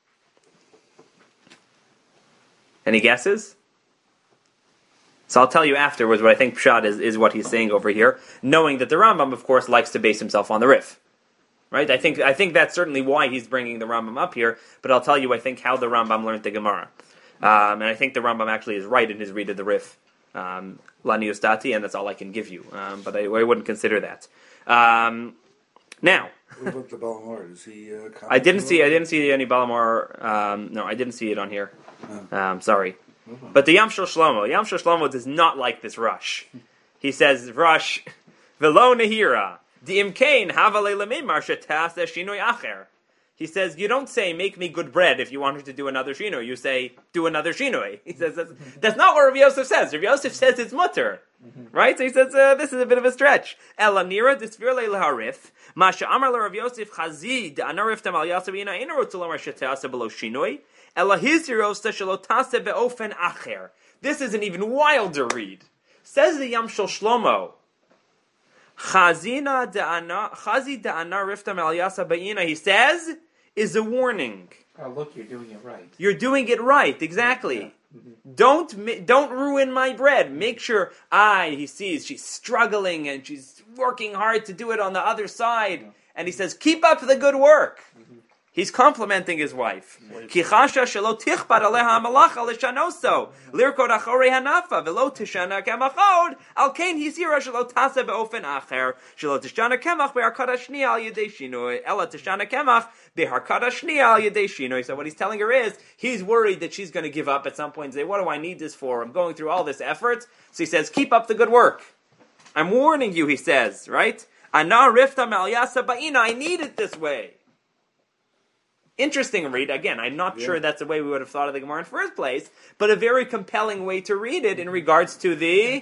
Any guesses? So I'll tell you afterwards what I think Pshat is what he's saying over here, knowing that the Rambam, of course, likes to base himself on the Rif. Right? I think that's certainly why he's bringing the Rambam up here, but I'll tell you, I think, how the Rambam learned the Gemara. And I think the Rambam actually is right in his read of the Rif. Lani Ustati, and that's all I can give you. But I wouldn't consider that. Now, what about the Balamor? Is he? I didn't see any Balamor. No, I didn't see it on here. Sorry, but the Yamshel Shlomo does not like this rush. He says rush velo nehira diimkain havale lemimar shetas shinoi acher. He says, you don't say, make me good bread if you want her to do another shinoi. You say, do another shinoi. He says, that's not what Rabbi Yosef says. Rabbi Yosef says it's mutter. Right? So he says, this is a bit of a stretch. Ela nira disfir le'harif. Masha amar le Rabbi Yosef chazid anarif tam al yasavina inarot zolomar sheteasa below shinoi. Ela hizirosta shalotase be'ofen acher. This is an even wilder read. Says the Yamshel Shlomo, Chazi da'ana riftam al yasa ba'ina, he says, is a warning. Oh, look, you're doing it right. You're doing it right, exactly. Don't ruin my bread. Make sure he sees she's struggling and she's working hard to do it on the other side. And he says, keep up the good work. He's complimenting his wife. Ki chasha shelo tichbad aleha hamalacha l'shanoso lirkod achorei hanafa velo tishana kemachod al kein hisira shelo tasa beofen acher shelo tishana kemach beharkad hashniya al yedei shinoi ela tishana kemach beharkad hashniya al yedei shinoi. So what he's telling her is he's worried that she's going to give up at some point and say, what do I need this for? I'm going through all this effort. So he says, keep up the good work. I'm warning you, he says, right? Ana rifta mal yasa ba'ina, I need it this way. Interesting read. Again, I'm not sure that's the way we would have thought of the Gemara in the first place, but a very compelling way to read it in regards to the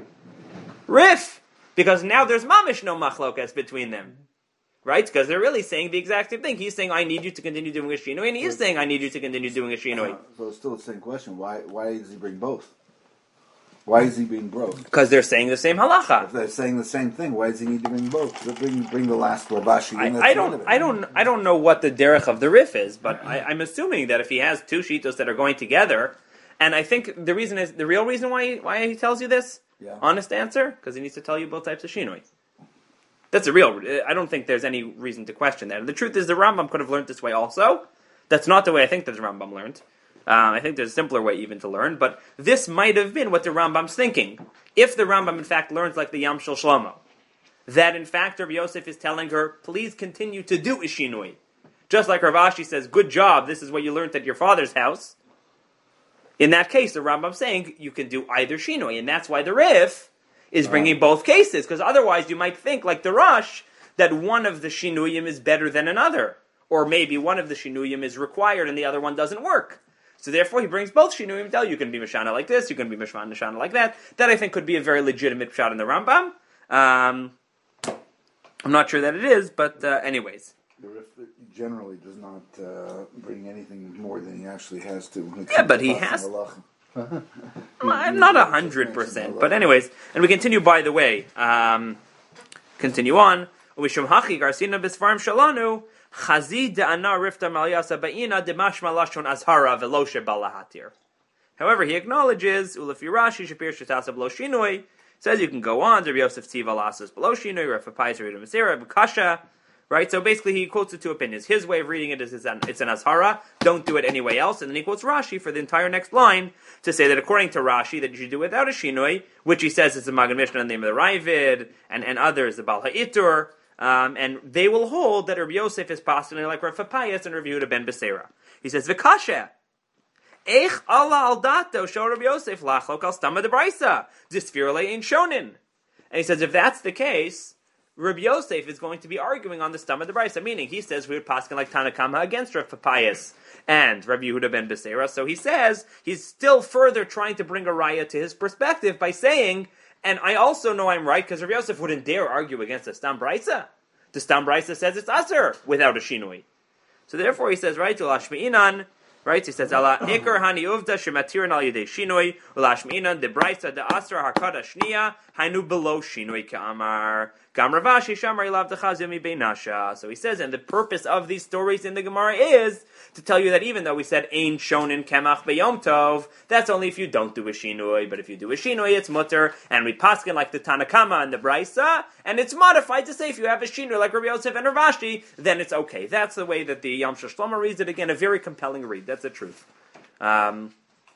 Rif. Because now there's mamish no machlokas between them. Right? Because they're really saying the exact same thing. He's saying, I need you to continue doing a shinoi, and he's saying, I need you to continue doing a shinoi. So it's still the same question. Why does he bring both? Why is he being broke? Because they're saying the same halacha. If they're saying the same thing, why does he need to bring both? Bring the last Rabashi. I don't know what the derech of the Rif is, but I'm assuming that if he has two shitos that are going together, and I think the real reason why he tells you this, honest answer, because he needs to tell you both types of shinoi. That's a real. I don't think there's any reason to question that. And the truth is, the Rambam could have learned this way also. That's not the way I think that the Rambam learned. I think there's a simpler way even to learn, but this might have been what the Rambam's thinking. If the Rambam in fact learns like the Yamshel Shlomo, that in fact Rabbi Yosef is telling her, please continue to do Ishinui. Just like Rav Ashi says, good job, this is what you learned at your father's house. In that case, the Rambam's saying you can do either Shinui, and that's why the Rif is bringing both cases, because otherwise you might think, like the Rosh, that one of the Shinuyim is better than another. Or maybe one of the Shinuyim is required and the other one doesn't work. So therefore, he brings both shinuyim. Tell you can be mishana like this, you can be mishana like that. That I think could be a very legitimate shot in the Rambam. I'm not sure that it is, but anyways. The Rif generally does not bring anything more than he actually has to. Yeah, but he has. I'm not 100%, but anyways, and we continue. By the way, continue on. U'mishum hachi garsina b'sfarim shalanu. However, he acknowledges says you can go on. Rabbi Yosef Tziva lasses below shinoi, Rav Pais read Masira, Kasha. Right, so basically he quotes the two opinions. His way of reading it is it's an azhara. Don't do it any way else, and then he quotes Rashi for the entire next line to say that according to Rashi that you should do it without a shinoi, which he says is the Magen Mishnah in the name of the Ravid and others, the Bal Ha'itur. And they will hold that Rabbi Yosef is possibly like Rav Pais and Rav Yehuda ben Beseira. He says, "V'kasha, eich Allah al dato show Rabbi Yosef lachlok al stama debraisa disfirle ein shonin." And he says, if that's the case, Rabbi Yosef is going to be arguing on the stama debraisa, meaning he says we would paskin like Tanakama against Rav Pais and Rav Yehuda ben Beseira. So he says he's still further trying to bring a raya to his perspective by saying. And I also know I'm right because Rabbi Yosef wouldn't dare argue against the Stam Braisa. The Stam Braisa says it's Aser without a Shinui. So therefore he says, right, Ulashmi'inan, right, he says, Ala Ikar Hani Uvda Shematiran Al Yedei Shinui, Ulashmi'inan, De Braisa, De Aser, Harkada Shnia, Hainu below Shinui Ka'amar. Gam Ravashi Shamar Ilav Dechazim Ibeinasha. So he says, and the purpose of these stories in the Gemara is to tell you that even though we said Ein Shonin Kemach Beyom Tov, that's only if you don't do a Shinui, but if you do a Shinui, it's mutter, and we paskin like the Tanakama and the Braisa, and it's modified to say if you have a Shinui like Rabbi Yosef and Ravashi, then it's okay. That's the way that the Yamshel Shlomo reads it. Again, a very compelling read. That's the truth.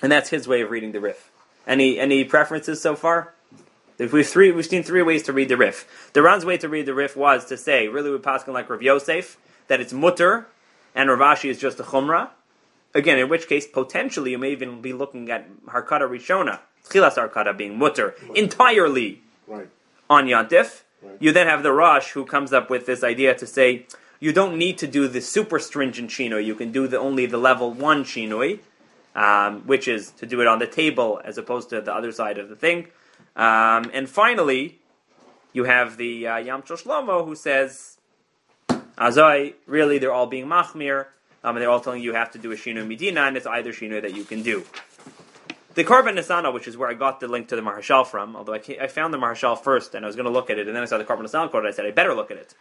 And that's his way of reading the Rif. Any preferences so far? We've seen three ways to read the Rif. The Ran's way to read the Rif was to say, really with Paskin like Rav Yosef, that it's mutter, and Rav Ashi is just a chumrah. Again, in which case, potentially, you may even be looking at Harkata Rishona, Chilas Harkata being mutter, entirely on Yantif. Right. You then have the Rosh, who comes up with this idea to say, you don't need to do the super stringent shinoi, you can do only the level 1 shinoi, which is to do it on the table as opposed to the other side of the thing. And finally, you have the Yamshel Shlomo who says, Azai, really they're all being machmir, and they're all telling you have to do a Shinu Medina, and it's either Shinu that you can do. The Korban Nisana, which is where I got the link to the Maharshal from, although I found the Maharshal first, and I was going to look at it, and then I saw the Korban Nisana quote, and I said, I better look at it.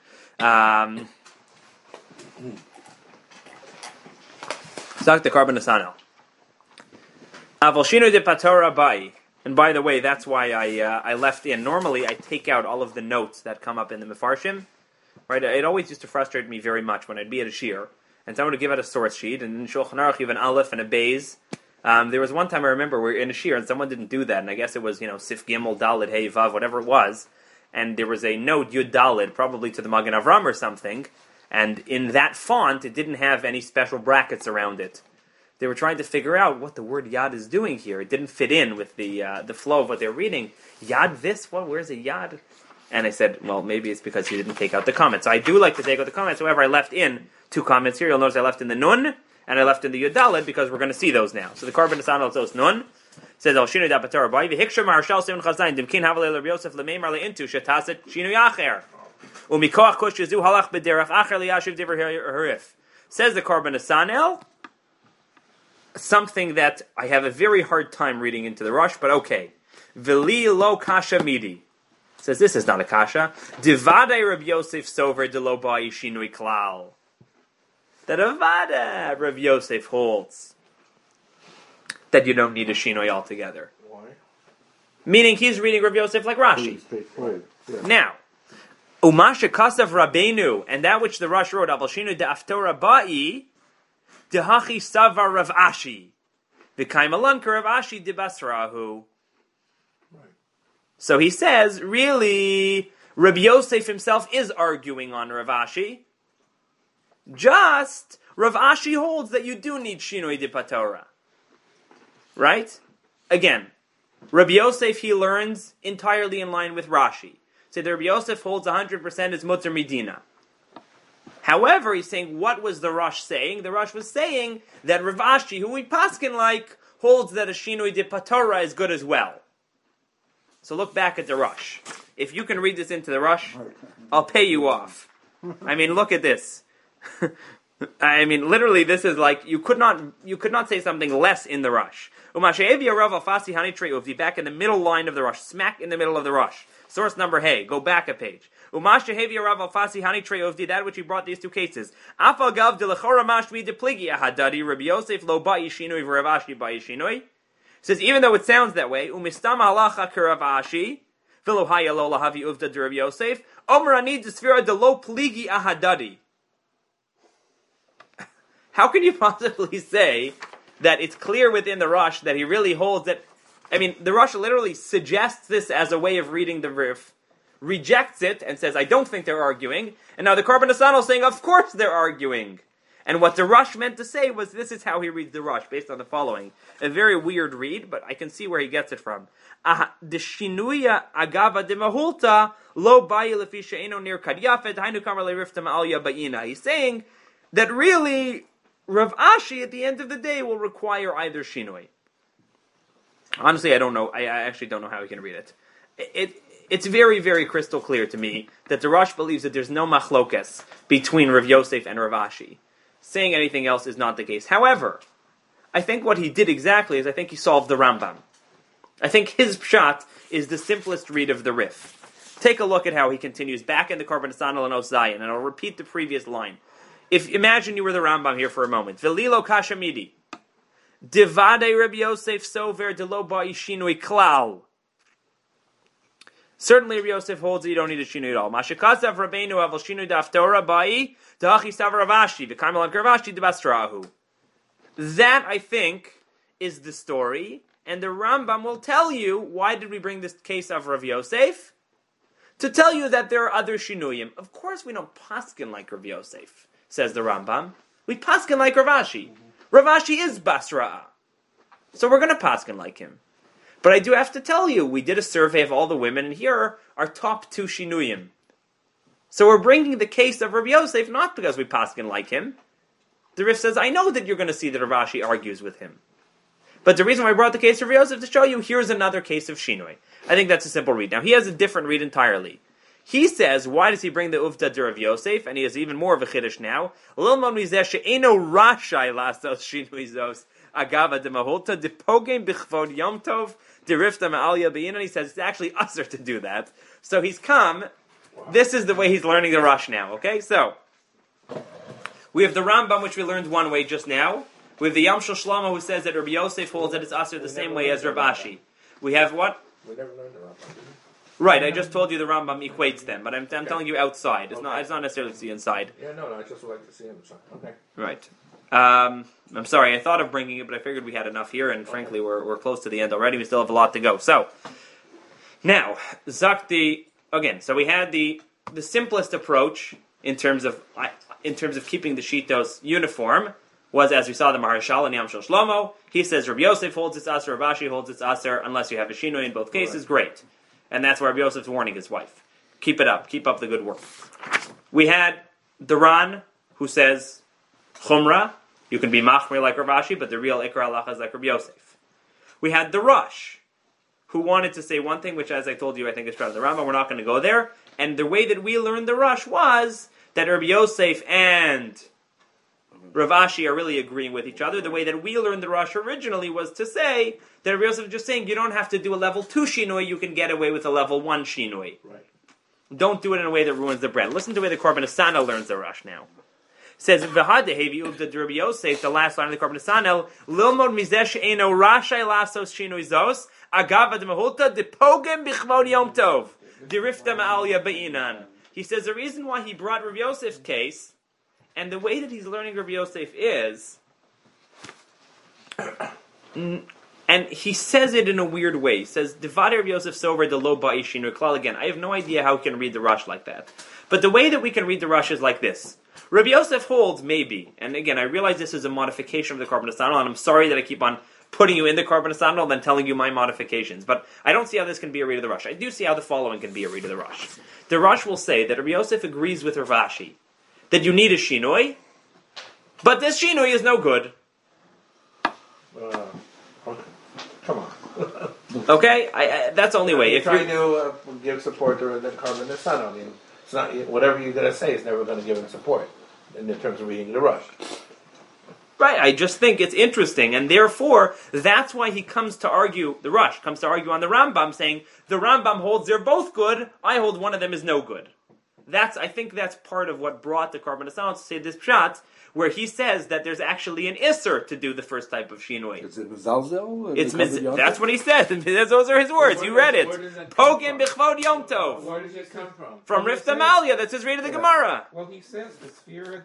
Zak the Korban Nisana. Aval Shinu de Patora Bai. And by the way, that's why I left in. Normally, I take out all of the notes that come up in the Mefarshim. Right? It always used to frustrate me very much when I'd be at a shir, and someone would give out a source sheet, and in Shulchan Aruch, you have an aleph and a beis. There was one time I remember we were in a shir, and someone didn't do that, and I guess it was, Sif Gimel, Dalid, Hey, Vav, whatever it was, and there was a note, Yud Dalid, probably to the Magen Avram or something, and in that font, it didn't have any special brackets around it. They were trying to figure out what the word Yad is doing here. It didn't fit in with the flow of what they're reading. Yad this? What? Where's a Yad? And I said, well, maybe it's because he didn't take out the comments. So I do like to take out the comments. However, I left in 2 comments here. You'll notice I left in the Nun, and I left in the Yud Daled, because we're going to see those now. So the Korban Nisana Tzos Nun says, Al Shinu da Patora Bai, V'hikshar Maharshal Simon Chazayin, Dimkin Havalei Rav Yosef L'meimar Le'intu, Shetaset Shinu Yacher. U'mikoach Kush Yezu Halach B'derach Acher Li'yashiv Diver Harif. Says the Korban Nisana, something that I have a very hard time reading into the Rosh, but okay. V'li lo kasha midi. Says this is not a kasha. Divadei Rav Yosef sover de lo ba'i shinui klal. That Avada Rav Yosef holds that you don't need a shinui altogether. Why? Meaning he's reading Rav Yosef like Rashi. Now, Umasha kasav Rabbeinu, and that which the Rosh wrote, Aval Shinu de Aftora ba'i, dehachi savar Rav Ashi, v'kaim alanka Rav Ashi de Basrahu. So he says, really, Rabbi Yosef himself is arguing on Rav Ashi. Just, Rav Ashi holds that you do need Shinoi de Patora. Right? Again, Rabbi Yosef, he learns entirely in line with Rashi. So the Rabbi Yosef holds 100% is Mutter Medina. However, he's saying, what was the Rosh saying? The Rosh was saying that Rav Ashi, who we paskin like, holds that a Shinoi de Patora is good as well. So look back at the Rosh. If you can read this into the Rosh, I'll pay you off. I mean, look at this. I mean, literally, this is like you could not say something less in the Rosh. Back in the middle line of the Rosh, smack in the middle of the Rosh. Source number hey, go back a page. That which he brought these 2 cases. Says, even though it sounds that way, umistama halacha k'Rav Ashi, v'lo haya lo lahavi uvda de Rav Yosef, omer ani d'sfira de lo pligi ahadadi. How can you possibly say that it's clear within the Rosh that he really holds that? I mean, the Rosh literally suggests this as a way of reading the Rif, rejects it, and says, I don't think they're arguing, and now the Korban Nisana is saying, of course they're arguing. And what the Rosh meant to say was, this is how he reads the Rosh, based on the following. A very weird read, but I can see where he gets it from. The shinuya agava de mahulta lo bayi lefi she'eno nir kadyafet hainu kamar le'rifta ma'alya bayina. He's saying that really, Rav Ashi at the end of the day will require either shinui. Honestly, I don't know. I actually don't know how he can read it. It's very, very crystal clear to me that the Rosh believes that there's no machlokes between Rav Yosef and Rav Ashi. Saying anything else is not the case. However, I think what he did exactly is I think he solved the Rambam. I think his pshat is the simplest read of the Rif. Take a look at how he continues back in the Korban Nisana and Ozayin, and I'll repeat the previous line. Imagine you were the Rambam here for a moment. Velilo kashamidi. Divade Rabbi Yosef sover de lo ba'i shinui klal. Certainly, Rabbi Yosef holds that you don't need a shinui at all. Mashikasav Rabbeinu aval shinui daftora ba'i da'achi savar Rav Ashi v'kaimel on Rav Ashi debastrahu. That, I think, is the story, and the Rambam will tell you why did we bring this case of Rav Yosef? To tell you that there are other shinuyim. Of course we don't paskin like Rav Yosef, says the Rambam. We paskin like Rav Ashi. Rav Ashi is Basra. So we're going to paskin like him. But I do have to tell you, we did a survey of all the women, and here are our top 2 shinuyim. So we're bringing the case of Rav Yosef not because we paskin like him. The Rif says, I know that you're going to see that Rav Ashi argues with him. But the reason why I brought the case of Rav Yosef to show you, here's another case of Shinui. I think that's a simple read. Now, he has a different read entirely. He says, why does he bring the Uvda to Rav Yosef? And he has even more of a chiddush now. Lilmon mizeh she'eno rashai lasos shinui zos agava demahulta depogem bichvod yom tov derifta ma'alya bein. And he says it's actually usher to do that. So he's come. This is the way he's learning the Rush now. Okay, so we have the Rambam, which we learned one way just now. We have the Yamshel Shlomo, who says that Rabbi Yosef holds that it's usher the same way as Rav Ashi. We have what? We never learned the Rambam. Right, I just told you the Rambam equates them, but I'm telling you outside. It's not necessarily to see inside. Yeah, no, I just would like to see him. Okay. Right. I'm sorry, I thought of bringing it, but I figured we had enough here, and frankly, we're close to the end already. We still have a lot to go. So, now, Zakti, again, so we had the simplest approach in terms of keeping the Shitos uniform was, as we saw, the Maharshal and Yamshel Shlomo. He says Rabbi Yosef holds its Aser, Rav Ashi holds its Aser, unless you have a Shinoi in both cases, great. And that's why Rabbi Yosef's warning his wife. Keep it up. Keep up the good work. We had the Ran, who says, Chumrah, you can be Machmir like Rav Ashi, but the real Ikra Halacha is like Rabbi Yosef. We had the Rush, who wanted to say one thing, which, as I told you, I think is part of the Rambam. We're not going to go there. And the way that we learned the Rush was that Rabbi Yosef and Rav Ashi are really agreeing with each other. The way that we learned the Rush originally was to say that Rabbi Yosef is just saying you don't have to do a level 2 shinoi, you can get away with a level 1 shinoi. Right. Don't do it in a way that ruins the bread. Listen to the way the Korban Asana learns the Rush now. It says, V'hadehevi uvda Rabbi Yosef, the last line of the Korban Asana, Lilmod mizeh she'eno rashai lasos shinoi zos, agava demahulta depogem bichvod yom tov, dirifta ma'alya ba'inan. He says the reason why he brought Rabbi Yosef's case, and the way that he's learning Rabbi Yosef is, and he says it in a weird way. He says, Devade Rabbi Yosef sover de lo ba'i shinui klal. Again, I have no idea how we can read the Rush like that. But the way that we can read the Rush is like this. Rabbi Yosef holds, maybe, and again, I realize this is a modification of the Korban Asana, and I'm sorry that I keep on putting you in the Korban Asana and then telling you my modifications, but I don't see how this can be a read of the Rush. I do see how the following can be a read of the Rush. The Rush will say that Rabbi Yosef agrees with Rav Ashi that you need a shinoi, but this shinoi is no good. Come on. Okay, that's the only way. If you're trying to give support to the Korban Asana, I mean, it's not whatever you're going to say is never going to give him support in terms of reading the Rush. Right, I just think it's interesting, and therefore, that's why he comes to argue, the Rush comes to argue on the Rambam, saying, the Rambam holds they're both good, I hold one of them is no good. I think that's part of what brought the Korban Asana to say this pshat, where he says that there's actually an isser to do the first type of shinoi. Is it mizalzel? That's what he says. Those are his words. You read it. Pogim bichvod yom tov. Where does it come from? From Rifta Malia. That's his read of the Gemara. Well, he says the sphere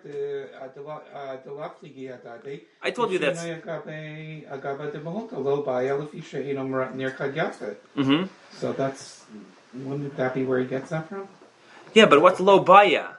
I told you that's. So that's, wouldn't that be where he gets that from? Yeah, but what's lo baya?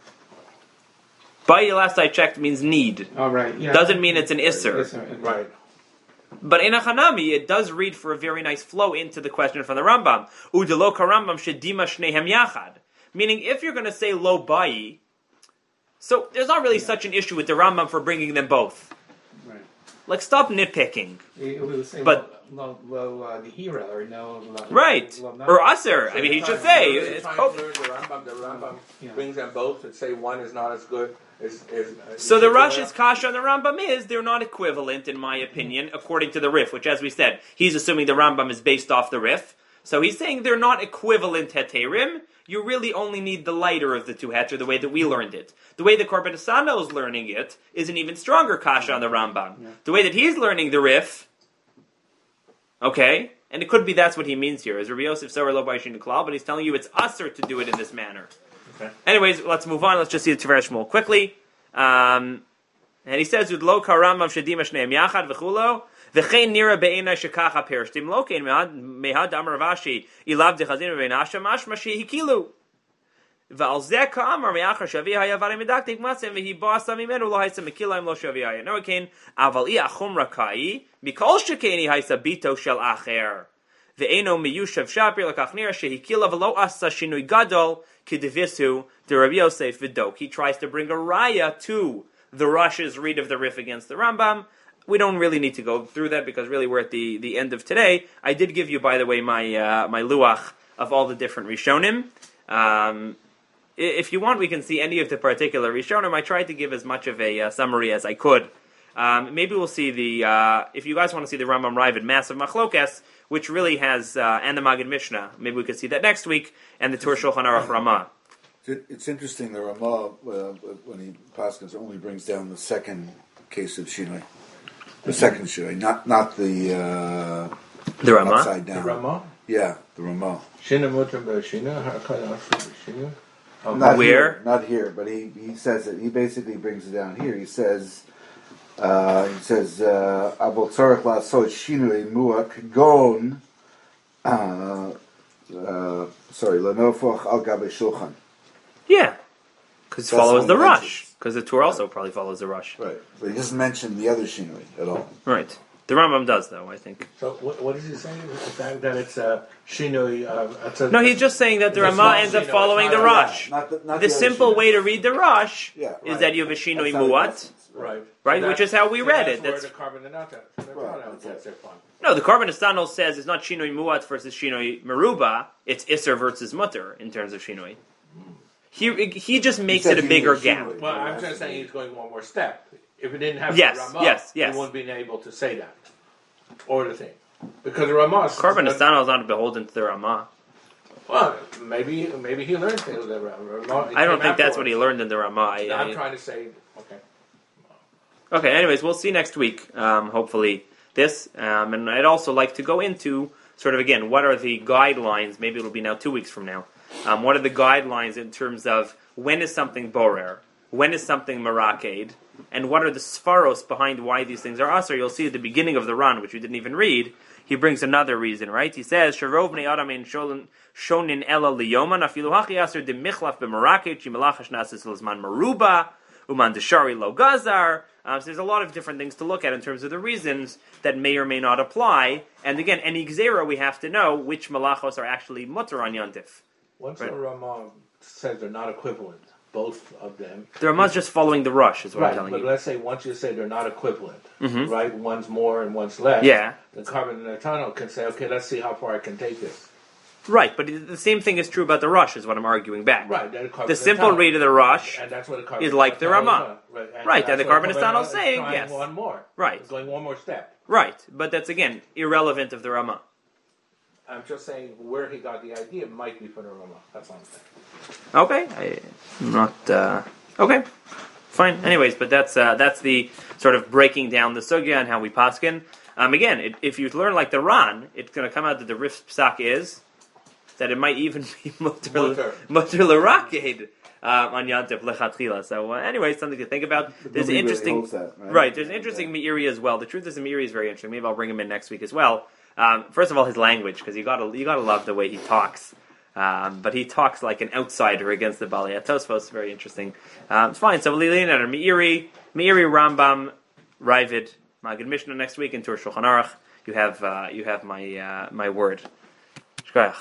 Baya, last I checked, means need. Oh, right. Yeah. Doesn't mean it's an isser. Right. But in a Hanami, it does read for a very nice flow into the question from the Rambam. Udelo karambam shedima shnehem yachad. Meaning, if you're going to say lo bayi, so there's not really such an issue with the Rambam for bringing them both. Right. Like, stop nitpicking. It would say but lo nihira or no. Right. Or aser. I mean, he should say. The Rambam brings them both and say one is not as good. So the Rash's kasha and the Rambam is, they're not equivalent, in my opinion, according to the Rif, which, as we said, he's assuming the Rambam is based off the Rif. So he's saying they're not equivalent heterim. You really only need the lighter of the two heter, the way that we learned it. The way the Korban Asana is learning it is an even stronger kasha on the Rambam. Yeah. The way that he's learning the Rif, okay, and it could be that's what he means here, is Rabbi Yosef Sover Lo B'Aishin Klal, but he's telling you it's usher to do it in this manner. Okay. Anyways, let's move on. Let's just see the Tiferes Shmuel quickly. And he says, "Udlo karam of shedima shneim yachad v'chulo V'chein nira be'enai shekacha perishtim lokein mehad amar Ravashi ilav dechazin v'einasha mashma shehikilu. V'al zeh ka'amar me'achar shavi haya v'arei medaktik matzim v'hi ba'asa mimenu lo haisa mekilayim lo shavi haya. No, again, aval I achumra kai mikol shekeni haisa bito shel acher. Ve'eno miyushav shapir lakach nira shehikila v'lo asa shinui gadol kidivisu de Rabbi Yosef v'dok. He tries to bring a raya to the Rush's read of the Rif against the Rambam. We don't really need to go through that because really we're at the end of today. I did give you, by the way, my my luach of all the different Rishonim. If you want, we can see any of the particular Rishonim. I tried to give as much of a summary as I could. Maybe we'll see if you guys want to see the Rambam Ravid Massive Machlokes, which really has, and the Magid Mishnah. Maybe we could see that next week, and the Tur Shulchan Aruch Ramah. It's interesting, the Ramah, when he paskins, only brings down the second case of Shinoi. The second Shinoi, not the Ramah? upside down. The Ramah? Yeah, the Ramah. Shina mutter b'shina, harakad asher b'shina. Not Where? Here, not here, but he says it. He basically brings it down here. He says, "Abol tzarich la'asot shinui muak gon." Lanofoch al gabe shulchan. Yeah, because it follows the Rush. Because the Tur also probably follows the Rush. Right, but he doesn't mention the other shinui at all. Right. The Rambam does, though, I think. So what is he saying? That it's shinui. No, he's just saying that the Ramah ends up following the Rush. Not The simple shinui. way to read the Rush Yeah, is right. that you have a Shinoi That's how he Muat. does it. Right. Right, So which is how we read it. That's That's where the carbon Right. gets it from. no, the Karban Estano says it's not Shinoi Muat versus Shinoi Meruba. It's Isser versus Mutter in terms of Shinoi. He just makes said it a he bigger was gap. Shinoi. Well, I'm just saying he's going one more step. If it didn't have Yes, the Ramah, yes. he wouldn't be able to say that. Or the thing. Because the Ramah... Karban Estano is not beholden to the Ramah. Well, maybe he learned things with the Ramah. I don't think that's what he learned in the Ramah. I'm trying to say... Okay. Okay, anyways, we'll see next week, hopefully, this. And I'd also like to go into, sort of, again, what are the guidelines, maybe it'll be now 2 weeks from now, what are the guidelines in terms of when is something borer, when is something maraked, and what are the svaros behind why these things are asr. You'll see at the beginning of the run, which we didn't even read, he brings another reason, right? He says, Sharov bnei adam ein shonin ela liyoman, afilu hachi asr de michlaf b'maraked, shimelachash nasis l'zman maruba, uman deshari lo gazar. So there's a lot of different things to look at in terms of the reasons that may or may not apply. And again, any gzera, we have to know which malachos are actually mutter on Yontif. Once Right. the Ramah says they're not equivalent, both of them... The Ramah's just following the Rush, is what I'm Right, telling but you. let's say once you say they're not equivalent, Mhm. right? One's more and one's less. Yeah. The carbon and the tunnel can say, okay, let's see how far I can take this. Right, but the same thing is true about the Rush, is what I'm arguing back. Right. Then The simple read of the Rush and that's what the carbon is like the Ramah. Right, and the that's what carbon is not all is saying, trying yes. one more. Right. It's going one more step. Right, but that's, again, irrelevant of the Ramah. I'm just saying where he got the idea might be for the Ramah. That's all I'm saying. Okay, I'm not... okay, fine. Anyways, but that's the sort of breaking down the sugya and how we paskin. Again, if you learn like the Ran, it's going to come out that the Rif Psak is that it might even be mutter l'raked on Yontif lechatchila. So anyway, something to think about. There's Nobody interesting, really holds that, right? right? There's an interesting Meiri as well. The truth is, the Meiri is very interesting. Maybe I'll bring him in next week as well. First of all, his language, because you gotta love the way he talks. But he talks like an outsider against the Balei Tosfos. Very interesting. It's fine. So we'll lean on Meiri, Rambam, Ravid, Magid Mishnah next week, and Tur Shulchan Aruch. You have my word. Shkoyach.